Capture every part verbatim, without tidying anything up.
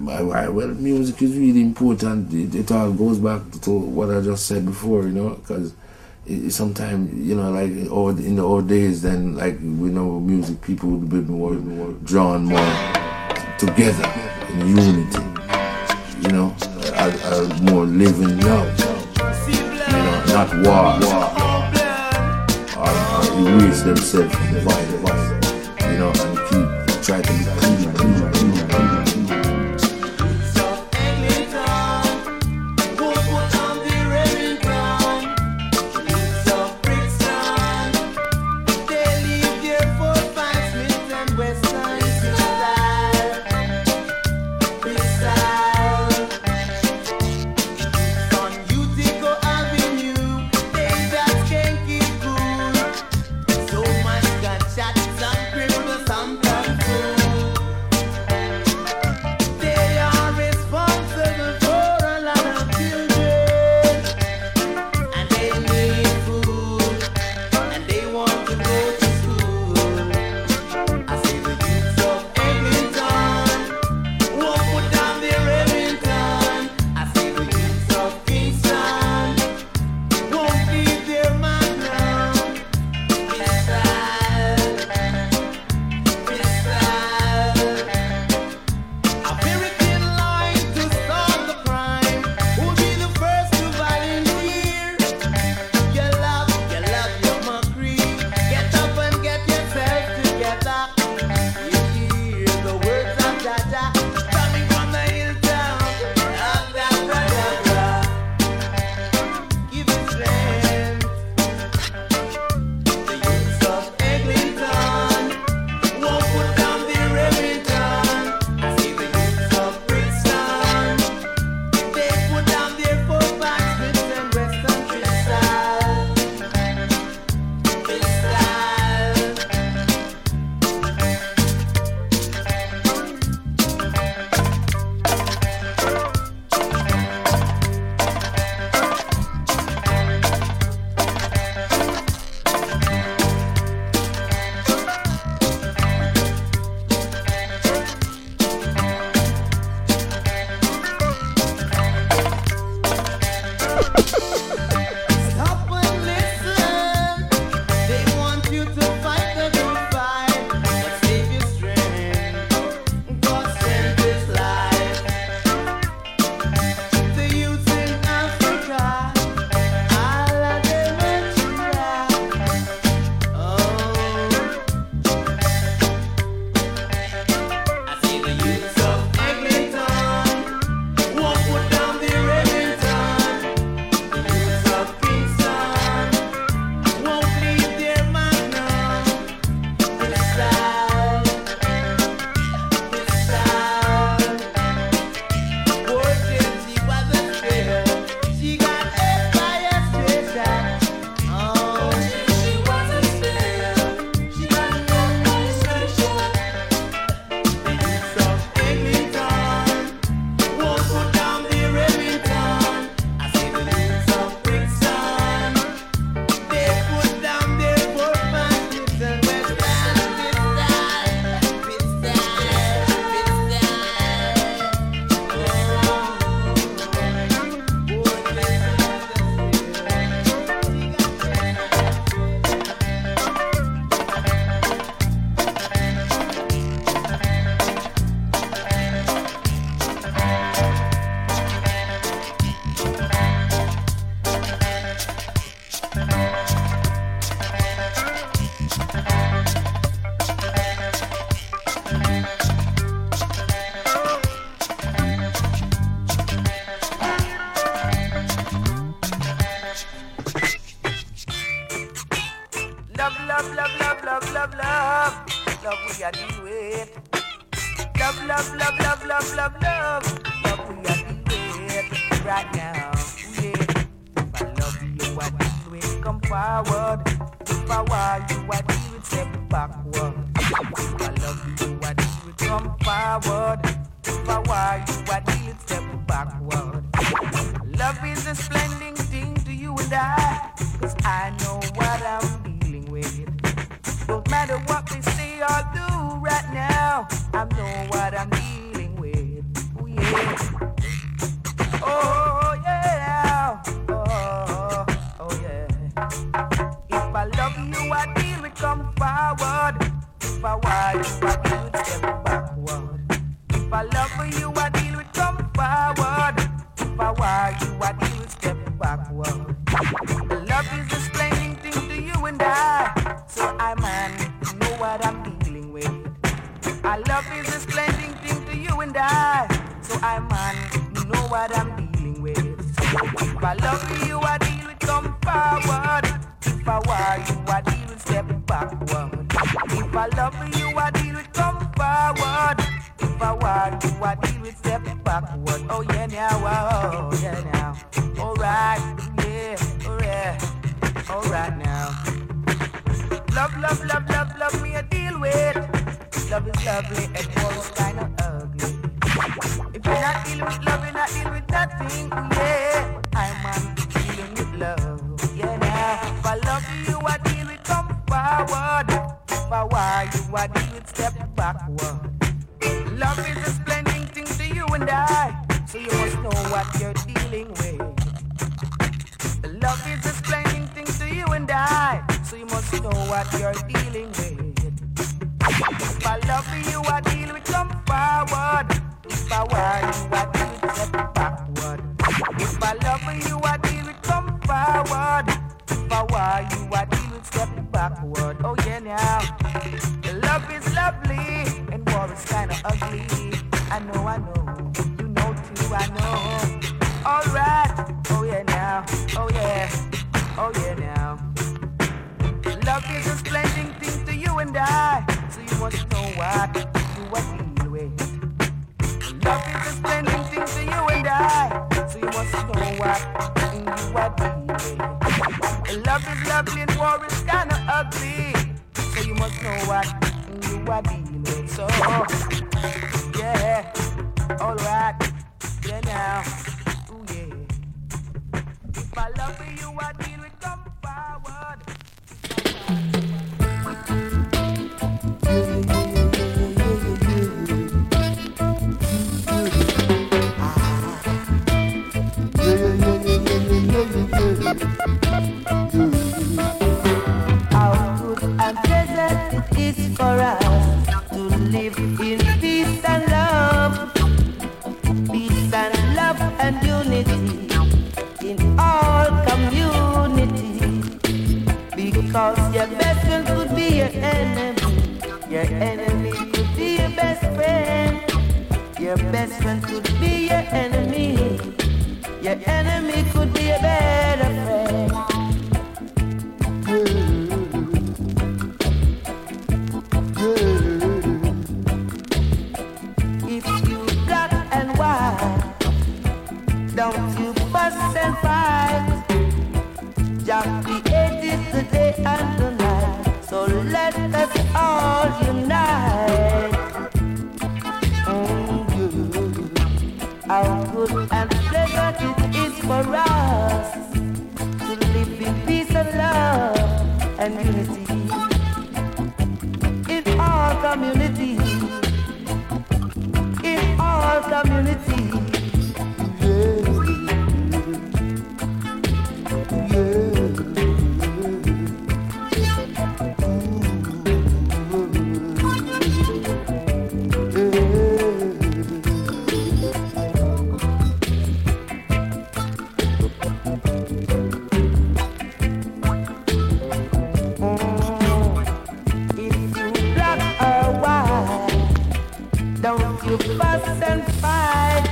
why, why? Well, music is really important. It, it all goes back to what I just said before, you know, because sometimes, you know, like old, in the old days, then like we know music, people would be more, more drawn more together in unity, you know, are, are more living love, you know, not war, or, or erase themselves from the violence, you know, and keep try to be clean, clean, clean, clean. What they say or do right now, I know what I'm dealing with. Oh, love for you, I deal with come forward. If I were you, I deal with step backward. Love is a splendid thing to you and I, so I man know what I'm dealing with. I love is a splendid thing to you and I, so I man know what I'm dealing with. So if I love you, I deal with come forward. If I were you, I deal with step backward. If I love you, I deal with come forward. If I were you, I deal with step backward. Oh yeah now, oh yeah now. Alright, yeah, alright, alright now. Love, love, love, love, love me I deal with. Love is lovely and war is kinda ugly. If you're not dealing with love, you're not dealing with nothing. Yeah, I'm um, dealing with love. Yeah now, if I love you, I deal with come forward. If I were you, I deal with step backward. Love is a splendid thing to you and I, so you must know what you're dealing with. Love is a splendid thing to you and I, so you must know what you're dealing with. If I love you, I deal with come forward. If I were you, I deal with step backward. If I love you, I deal with come forward. If I were you, I deal with step backward. Oh yeah now. Love is lovely and war is kinda ugly. I know, I know, you know too, I know. Alright, oh yeah now, oh yeah, oh yeah now. Love is a splendid thing to you and I, so you must know what you are dealing with. Love is a splendid thing to you and I, so you must know what you are dealing with. Love is lovely and war is kinda ugly, so you must know what you are dealing with. So, yeah, alright, yeah now, ooh yeah. If I love you, I deal with come forward. How good and pleasant it is for us to live in peace and love, peace and love and unity in all community. Because your best friend could be your enemy, your enemy could be your best friend. Your best friend could be your enemy, your enemy could be a better friend. If you black and white, don't you fuss and fight. Jah created the day and the night, so let us all unite. Mm-hmm. How good and pleasant it is for us to live in peace and love and unity in all community, in all community. You fuss and fight.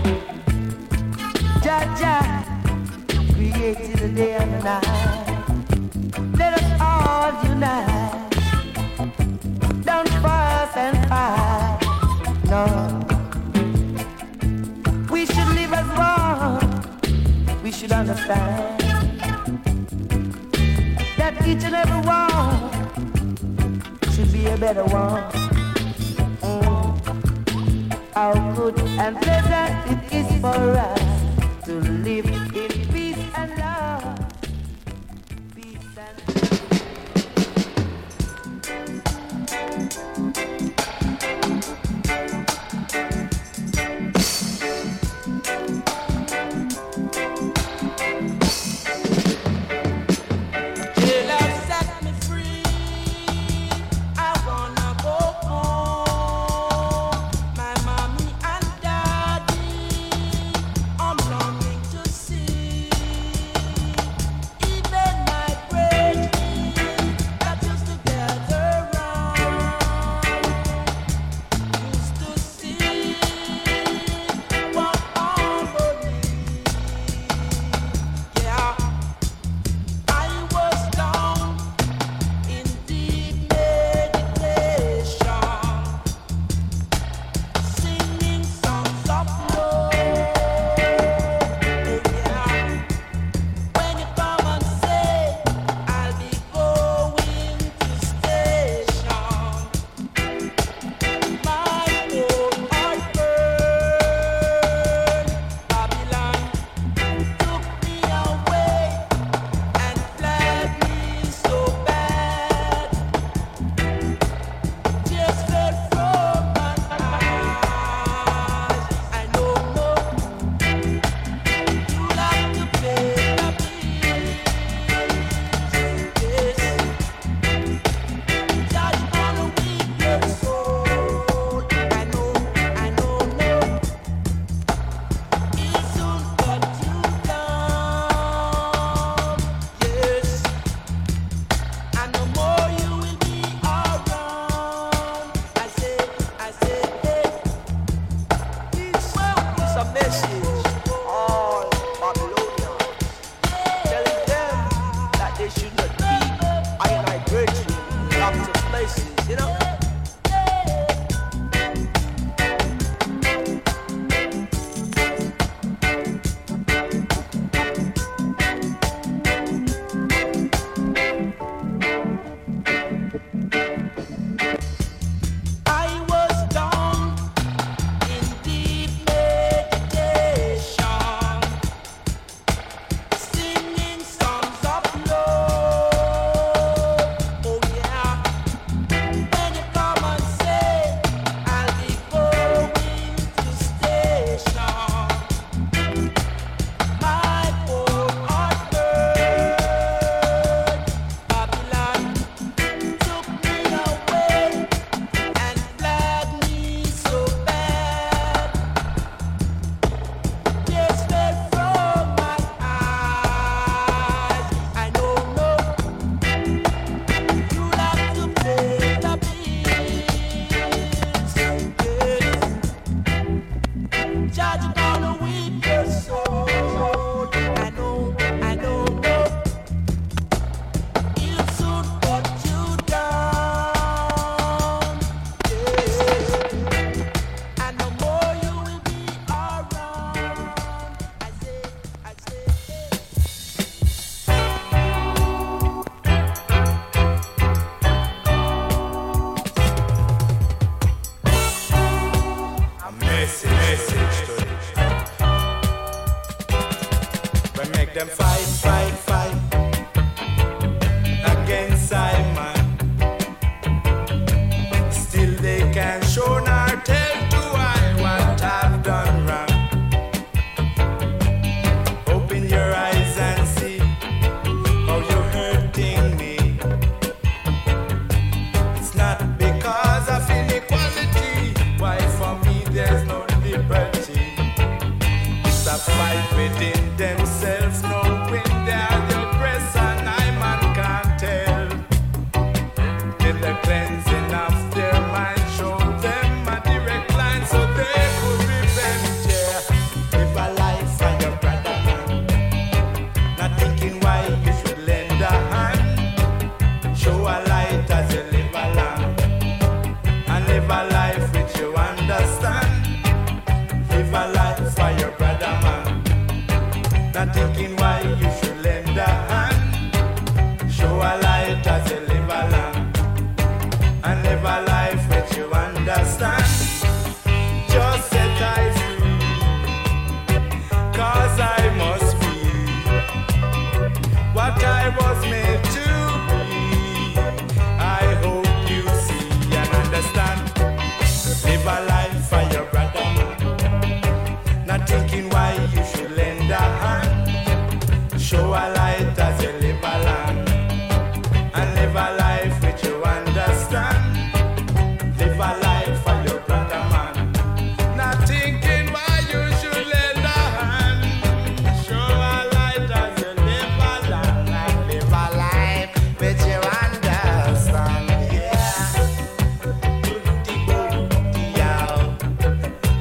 Jah Jah created the day and the night. Let us all unite. Don't fuss and fight. No. We should live as one. We should understand that each and every one should be a better one. How good and pleasant it is for us to live in peace and love. Peace and message to all Babylonians, telling them that they should not keep I and I virtue in lots of places, you know.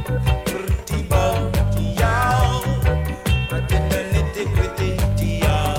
Nitty gritty,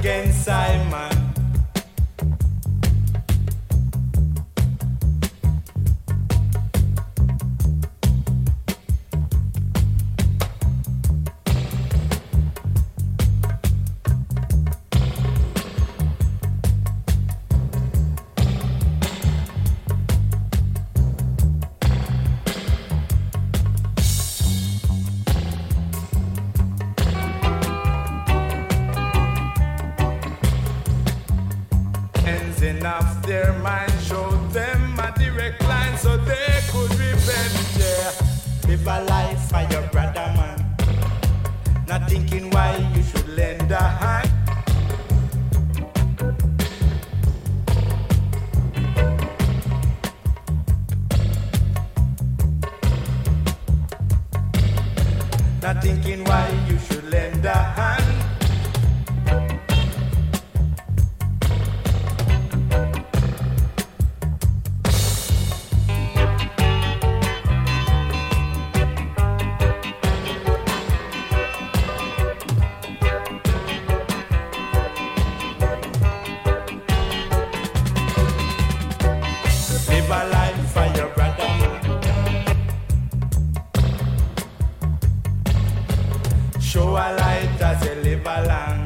against Simon. Enough their mind, show them a direct line so they could repent. Yeah, live a life for your brother, man. Not thinking why you should lend a hand. Not thinking why you should lend a hand. Show a light as you live along.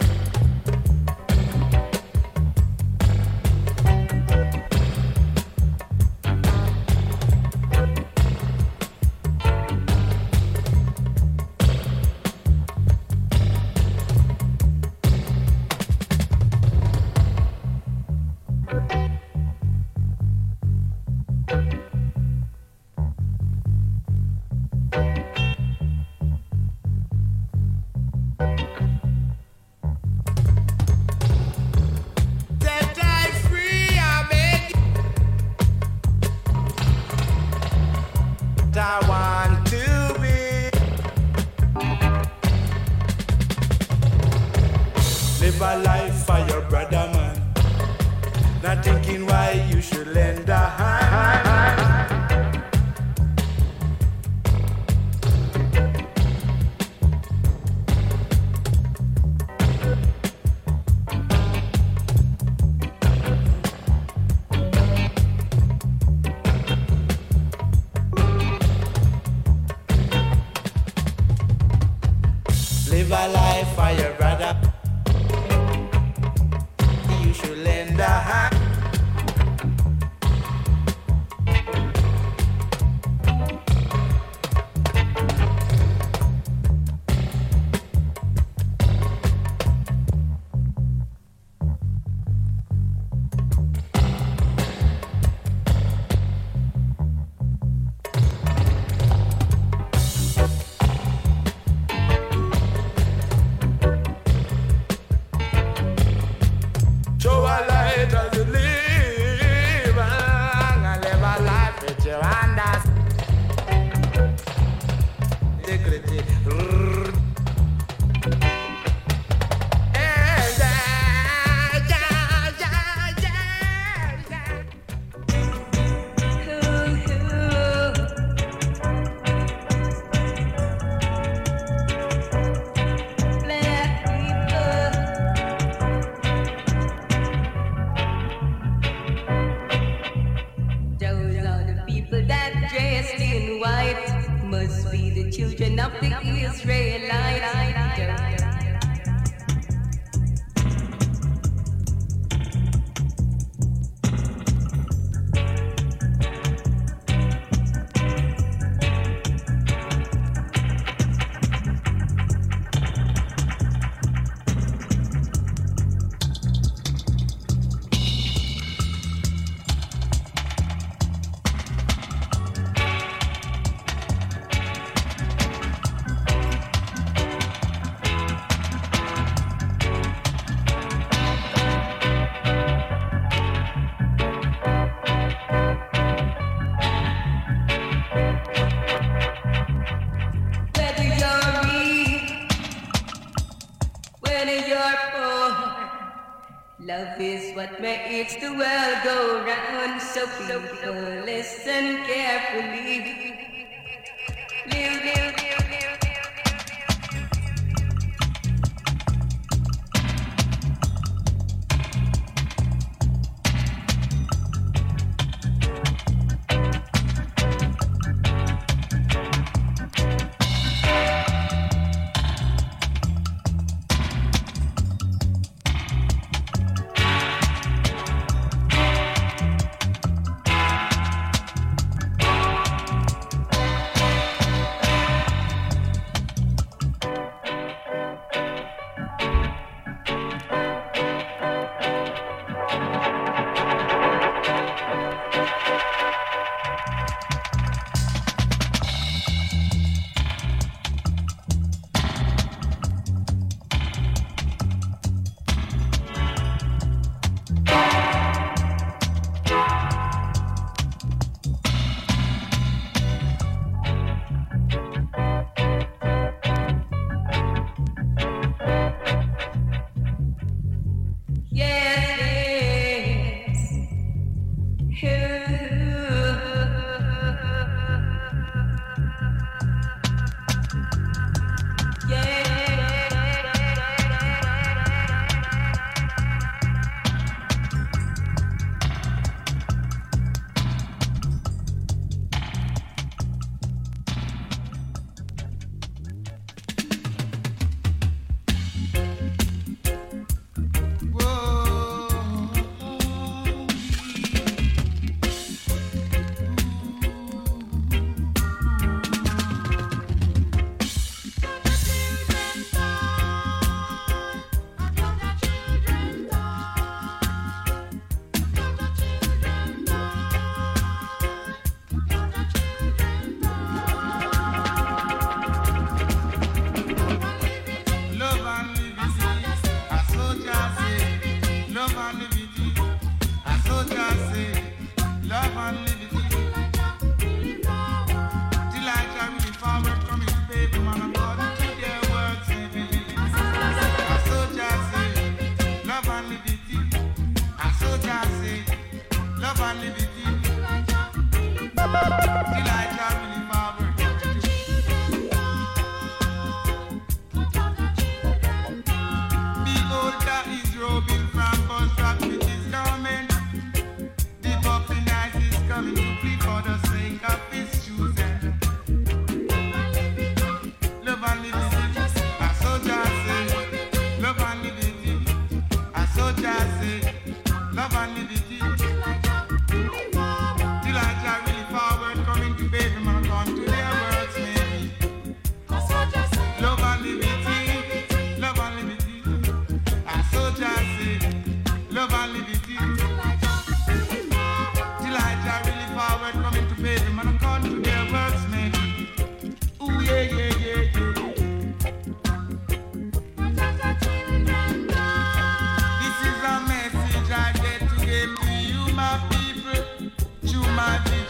I want to be. Live a life for your brother, man. Not thinking why you should lend a hand. Live a life for your brother. You should lend a hand. Show a light as you live and live a life with your understanding. Integrity. Must be the children of the Israelites. Love is what makes the world go round, so people listen carefully. Live, live, live, live, live,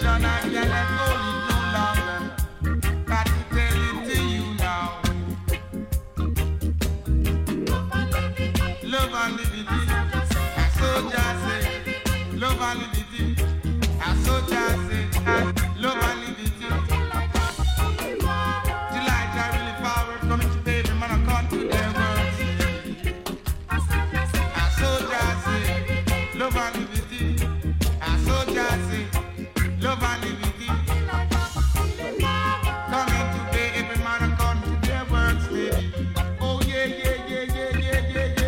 situation, I cannot hold it no longer. Got to tell it to you now. Love and liberty, I so just say. Love and liberty, I so just say. Love and liberty. Till I die really forward, coming to baby, man, I can't do their words. I so just say. Love and liberty, I so just say. Love and liberty. Coming to baby, man, I can't do their words, baby. Oh yeah, yeah, yeah, yeah, yeah, yeah, yeah.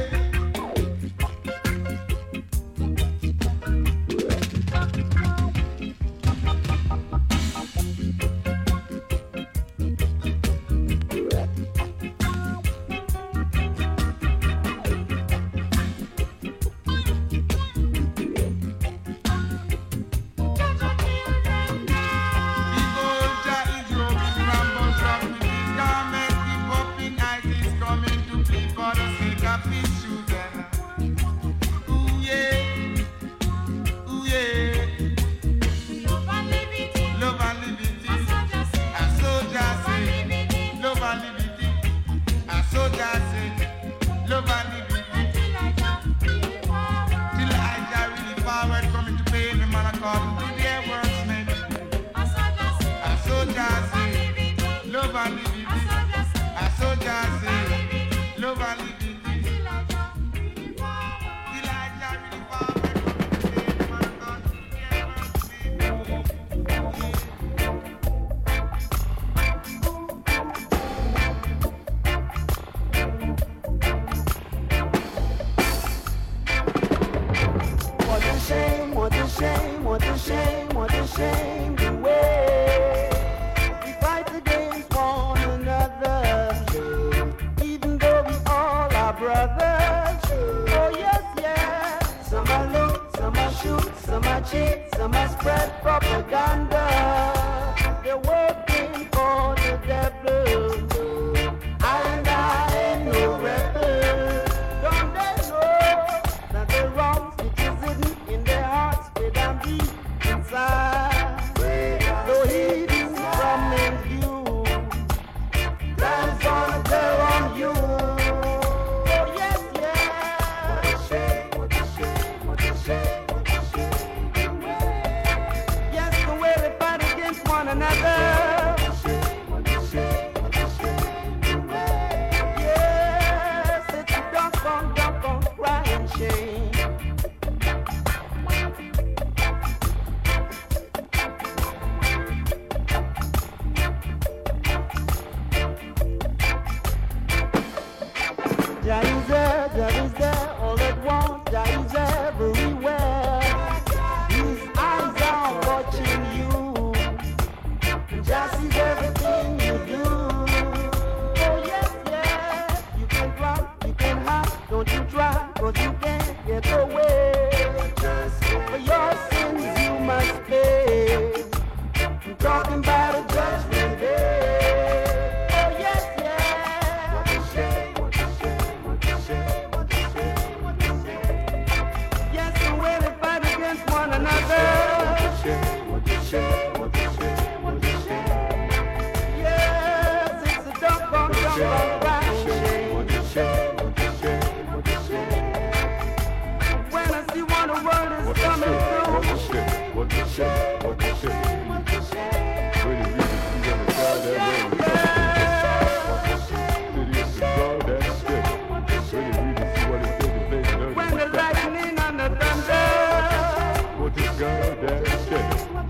What is God that shit?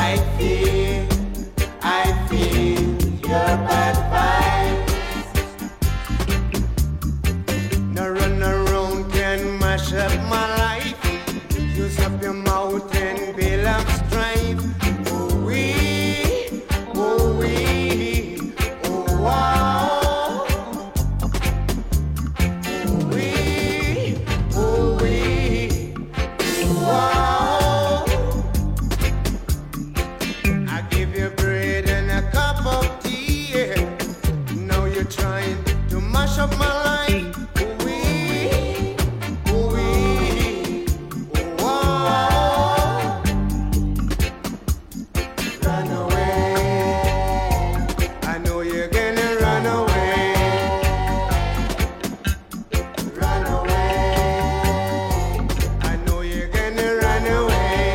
I feel, I feel your bad vibes. Now run around can mash up my life. Use up your mouth and build up strife. Oh we, oh we, oh wow. Oh we, oh we, oh wow. I give you bread and a cup of tea. Yeah. Now you're trying to mash up my life. Oh we, oh we, oh wow. Run away. I know you're gonna run away. Run away. I know you're gonna run away.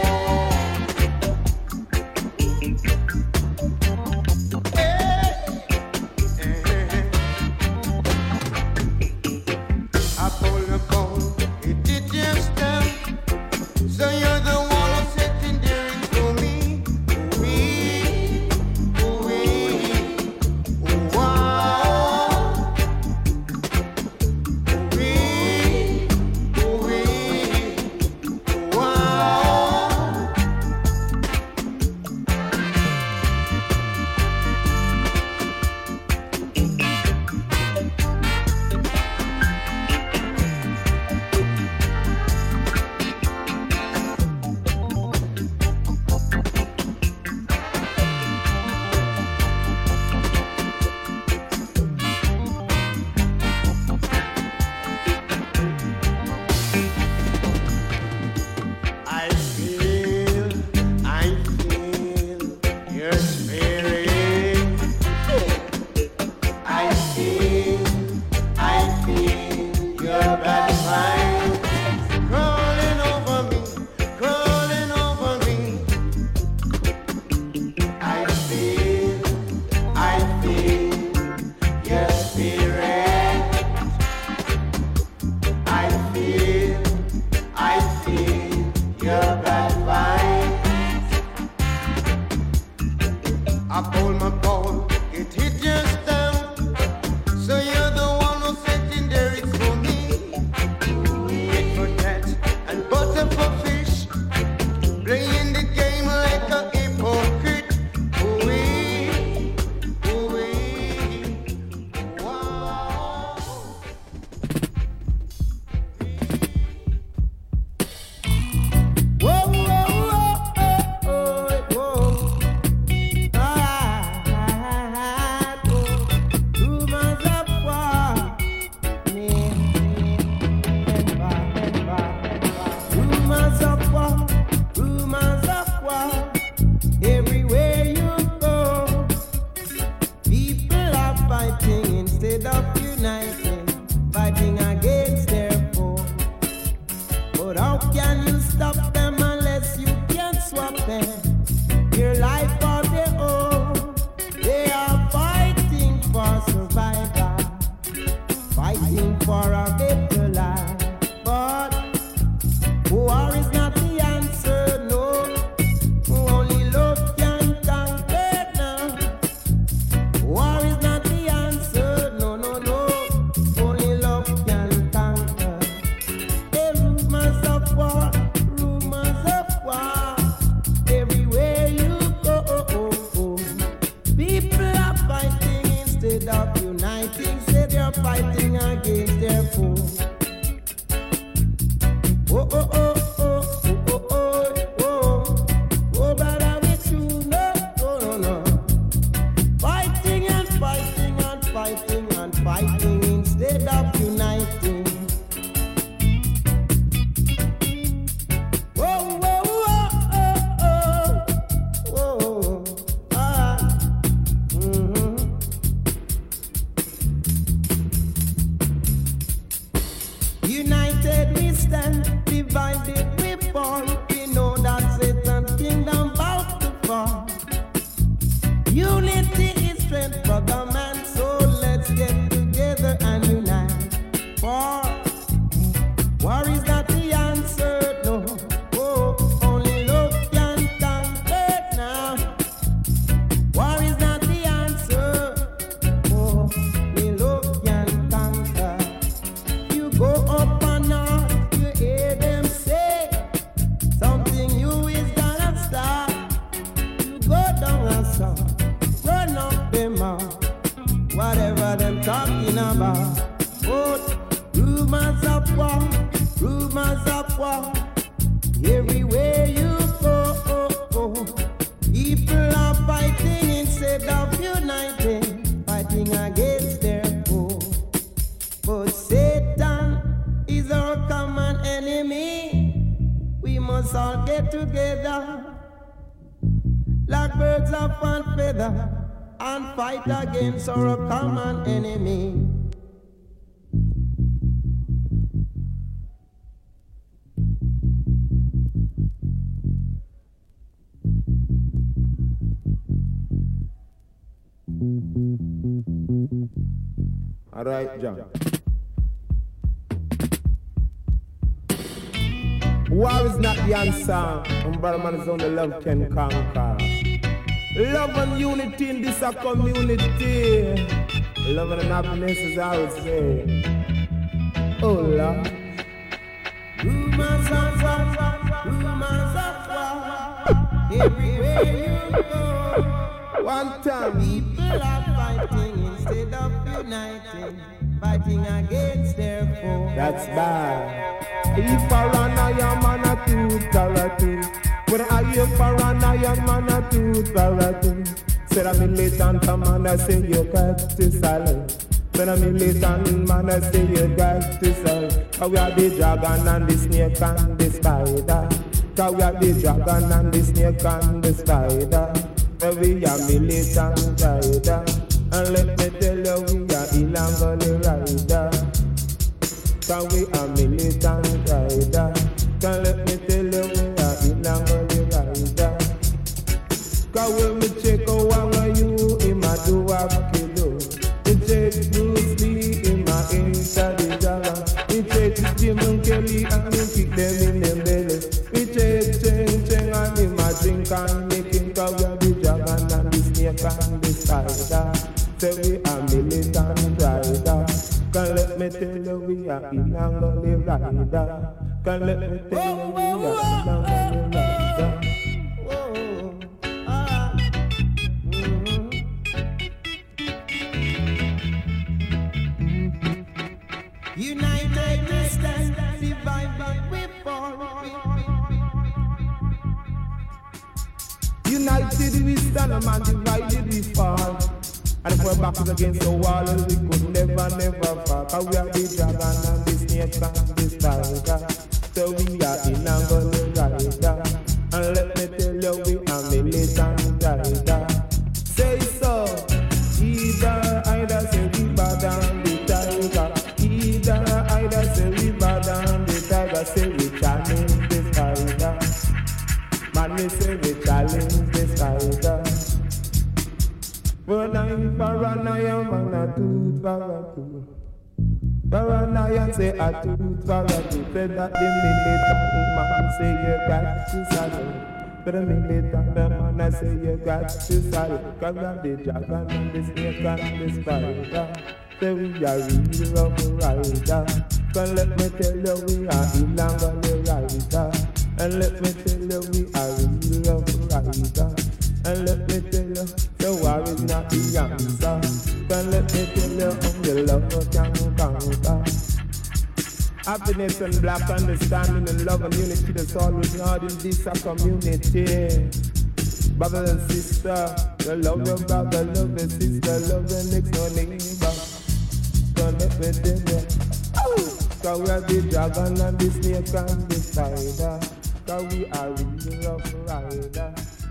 I pull the phone, it did just stop. So you're the one who's sitting there for me. We, we, wow. We, we, wow. I feel, I feel your spirit. I feel, I feel your bad vibes crawling over me, crawling over me. I feel, I feel your spirit. I feel, I feel your bad vibes. I pull my ball, it hit just down. So you're the one who's sitting there, it's for me. Tit for tat and butter for fish. Playing the game like a hypocrite. Ooh-wee, ooh-wee, wow. Whoa, whoa, whoa, whoa, whoa. Ah. like birds of one feather, and fight against our common enemy. All right, John. War is not the answer, and brother man is only love can conquer. Love and unity in this a community. Love and happiness is how it's say. Oh Lord. Rumors of war, rumors of war, everywhere you go. One time. People are fighting instead of uniting, fighting against their foe. That's bad. If I run, I am man a tooth parrot. But I am for an iron man a tooth parrot. Said a militant man, I say you got to silence. Said a militant man, I say you got to silence. Cause we are the dragon and the snake and the spider. Cause we are the dragon and the snake and the spider. But we are militant rider. And let me tell you, we are Ilangoli rider. Cause we are militant rider. Cause let me tell you, we are Ilangoli rider. Cause when me check out one of you, in my do have kilo. Me check Bruce Lee, in my enter the dragon. Me check Jim and Kelly, and me kick them in them belly. Me check Cheng Cheng, and me my drink and making. Cause we are the dragon and the snake and the spider. Say we are militant rider. Can let me tell you we are Ilangoli rider. Can let me tell you we are Ilangoli rider. United we stand, divided we fall. United we stand, a man divided we fall. And if we're back against the wall, we could never, never fall. Cause we are the dragon and the snake and the spider. So we are Ilangoli rider. And let me tell you, we are militant rider. Say so. Either, either say we bad and the tiger. Either, either say we bad and the tiger. Say we challenge the spider. Man, we say we challenge the spider. But I'm paranoia, man, a tooth parrot. Paranoia say a tooth parrot. Said that the militant man say you got to saddle. But the militant man I say you got to saddle. Cause I'm the dragon and the snake and the spider. Say we are real rough rider. Cause let me tell you we are Ilangoli rider. And let me tell you we are real rough rider. And let me tell you, the war is not the answer. And let me tell you, only love no can conquer. Happiness and black understanding and love and unity, that's all we need in this community. Brother and sister, you love your brother, love your sister, love your next door neighbor. So let me tell you, cause we are the dragon and the snake and the spider. Cause we are real rough rider.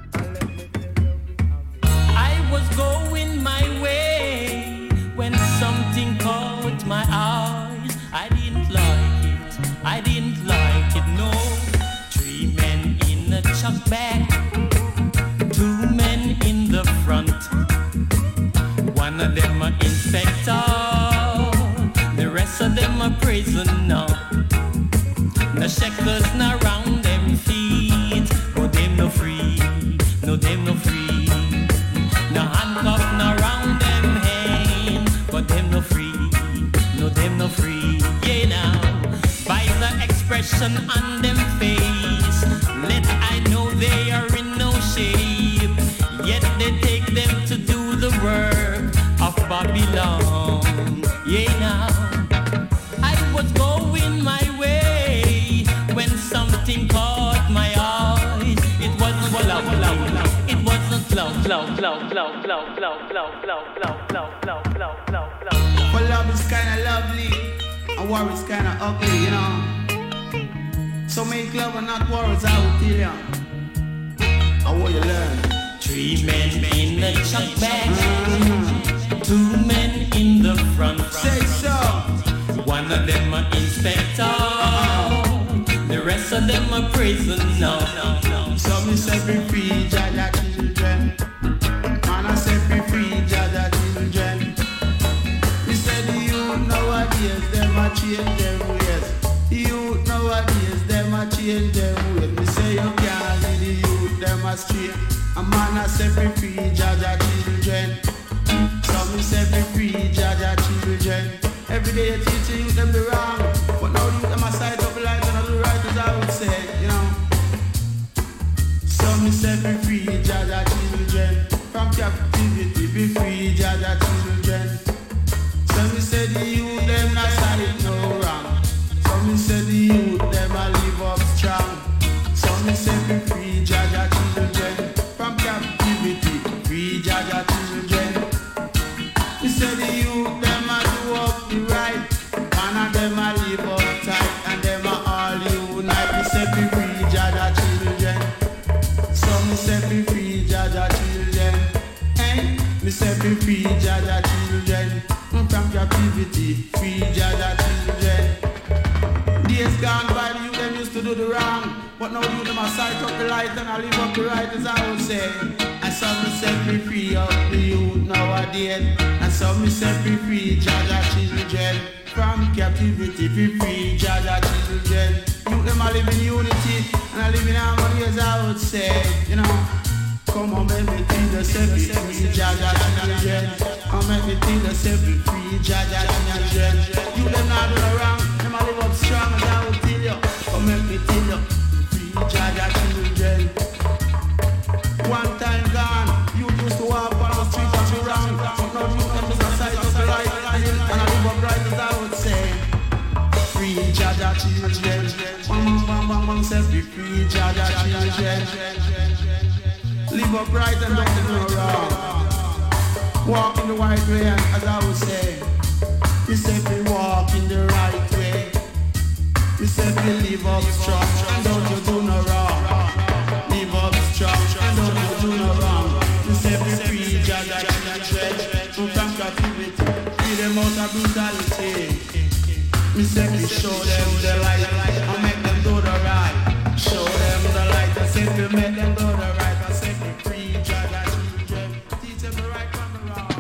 I was going my way when something caught my eyes. I didn't like it, I didn't like it, no. Three men in a chuck bag, two men in the front. One of them a inspector, the rest of them a prisoner. No shackles no round them feet, no them no free, no them no free. No handcuff, no round them hand, but them no free, no them no free. Yeah now, by the expression on them face, let I know they are in no shape. Yet they take them to do the work of Babylon. Yeah now, I was going my way when something caught my eyes. It wasn't love, it wasn't love, love, love, love, love, love, love, love, love, love, love, love, love, love. But love is kinda lovely, and war is kinda ugly, you know. So make love and not war, as I will tell you. I want you learn. Three men in the chuck bag, two men in the front. Say so. One of them a inspector, the rest of them a prisoner. No, no, no. So me say be free, Jaja children. Man, I say be free, Jaja children. Me say the youth nowadays, them a change them ways. The youth nowadays, them a change them ways. Me say you can't lead the youth, them a stray. A man, I say be free, Jaja children. So me say be free, Jaja children. Every day you teach you them the wrong, but now you them a side up light and do right as I would say, you know. So me say be free, Jaja children. From captivity, be free, Jaja children. So me say the youth them not side no wrong. So me say the youth them a live up strong. So me say be free, Jaja children. From captivity, free, Jaja children. Me say the youth them a do up the right, and them a live up tight, and them a all unite. Me say be free, Jaja children. So me say be free, Jaja children. Hey, me say be free, Jaja children. From captivity, free, Jaja children. Days gone by, the youth them used to do the wrong, but now you them a sight up the light and I live up the right, as I would say. And so me say be free up the youth nowadays. And so me say be free, Jaja children. From captivity, be free, Jaja children. You them a live in unity and I live in harmony, as I would say. You know, come on, make me think the say be free, Jaja children. Come make me think the say be free, Jaja children. You them not do the wrong, them a live up strong, as I would tell you. Come make me tell you, free, Jaja children. One time gone, you used to walk on the street and be wrong, but now you come to the side of the light and I live up right, as I would say. Free Jaja children, bang bang bang bang, say be free Jaja children. Live up right and don't do no wrong. Walk in the right way, and as I would say, you say be walk in the right way. You say be live up strong and don't you do no wrong. Live up strong and don't you do no wrong. You say be free, Jaja children. From captivity, free them out of brutality. Me say me show them the light and make them do the right. Show them the light and say to make them do the right. I say be free, Jaja children. Teach them the right from the wrong.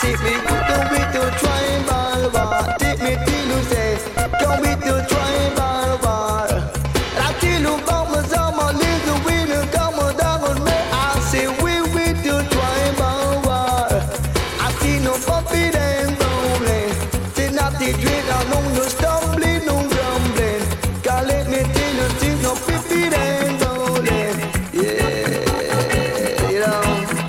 take me to with the tribal war. Take me till you say, come with the tribal war. I tell you about my summer, little winner, come down on me. I say we with the tribal war. I see no puppy and rolling. Say not the dread, I know no stumbling, no grumbling. God let me tell you, see no pippy and rolling. Yeah, you know.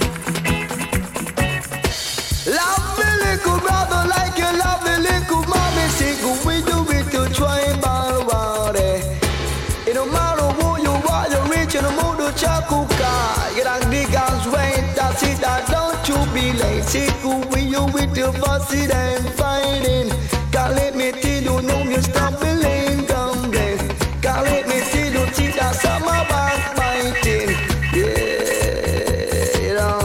Love me little brother like you love me little mommy. Say go we do it to tribal war. It don't matter who you are, you're rich in the mood of chakuka. You don't dig as right, that's it, that don't you be late. Say go we you with the fussy and fighting. God let me tell you, no you stumbling, grumbling. God let me tell you, see that summer backbiting. Yeah, you know.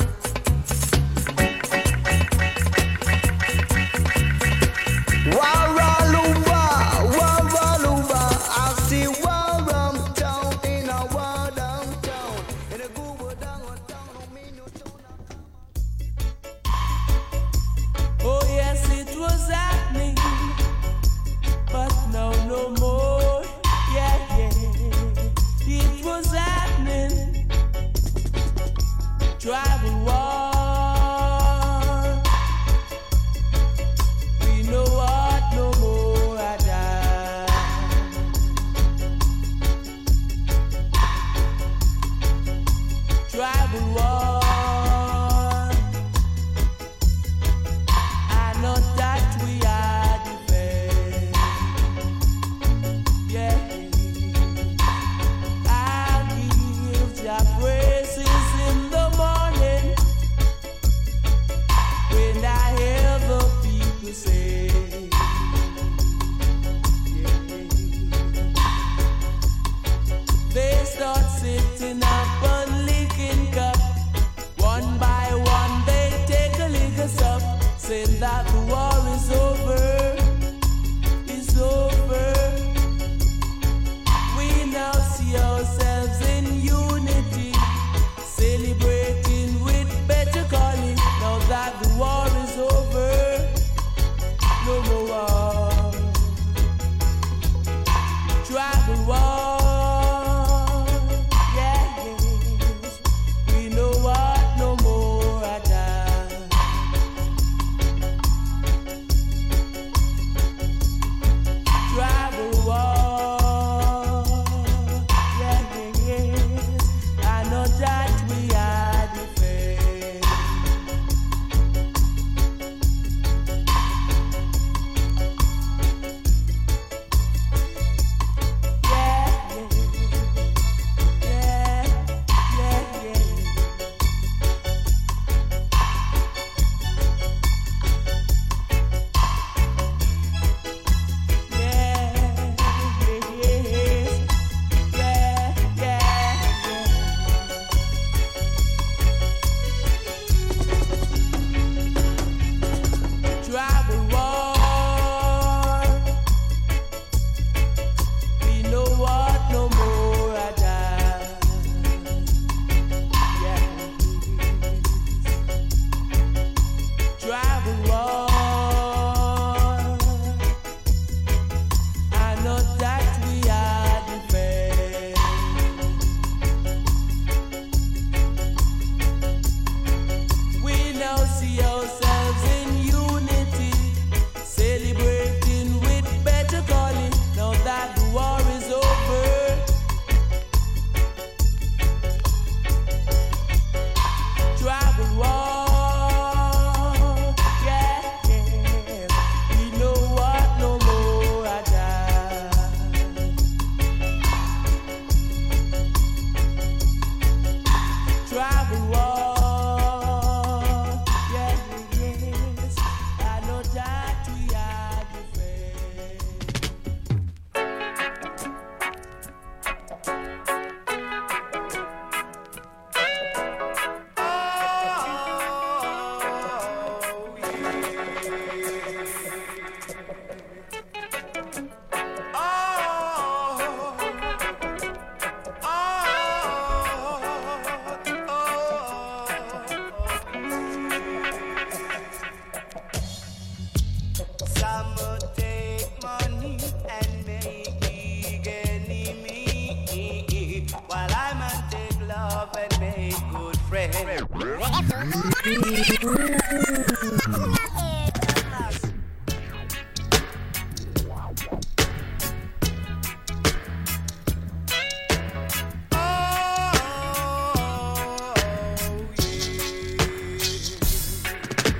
Waraluba, Waraluba, I see Waram town in a Waram town. In a Google down town, don't mean no town. Oh yes, it was happening, but now no more. Yeah, yeah, it was happening. Tribal war. We know what no more I die. Tribal war. I know that we are defend. Yeah, I give your praises in the morning when I hear the people say. Yeah. They start sitting up and licking cup. One by one they take a lick us up, saying that the war is over, it's over. We now see ourselves in unity, celebrating with better calling. Now that the war is over,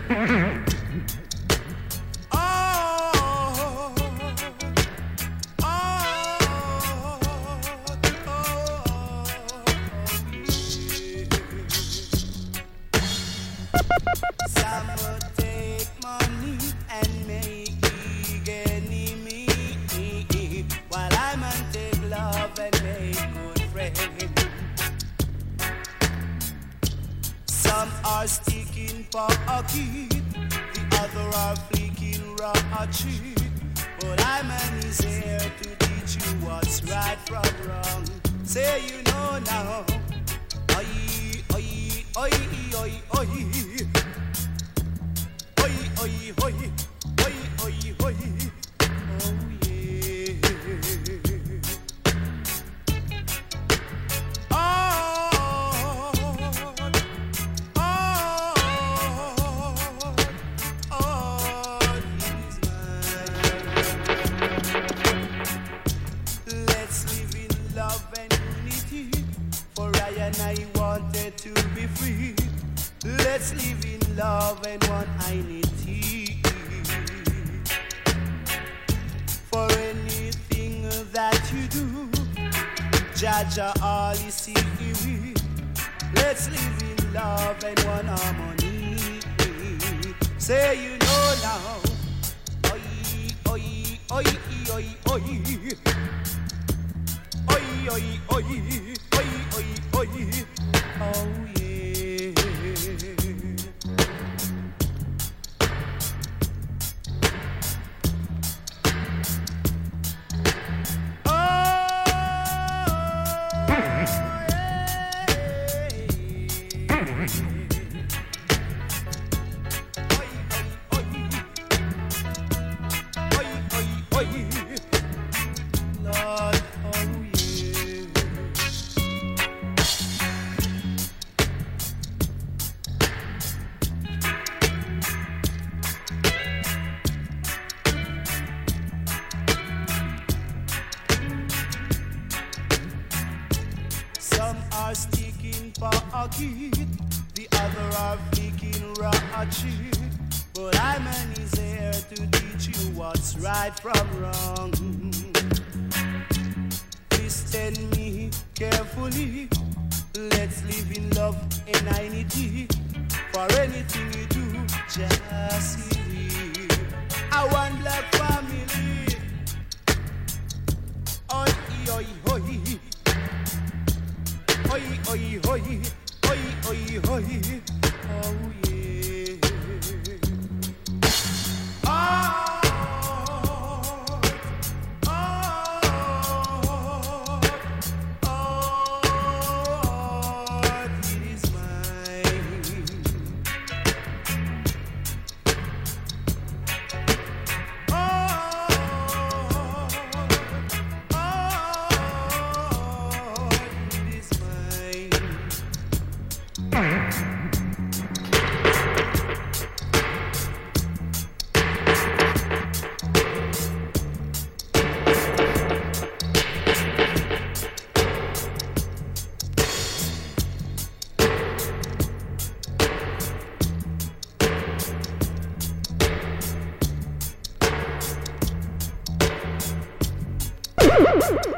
Woo!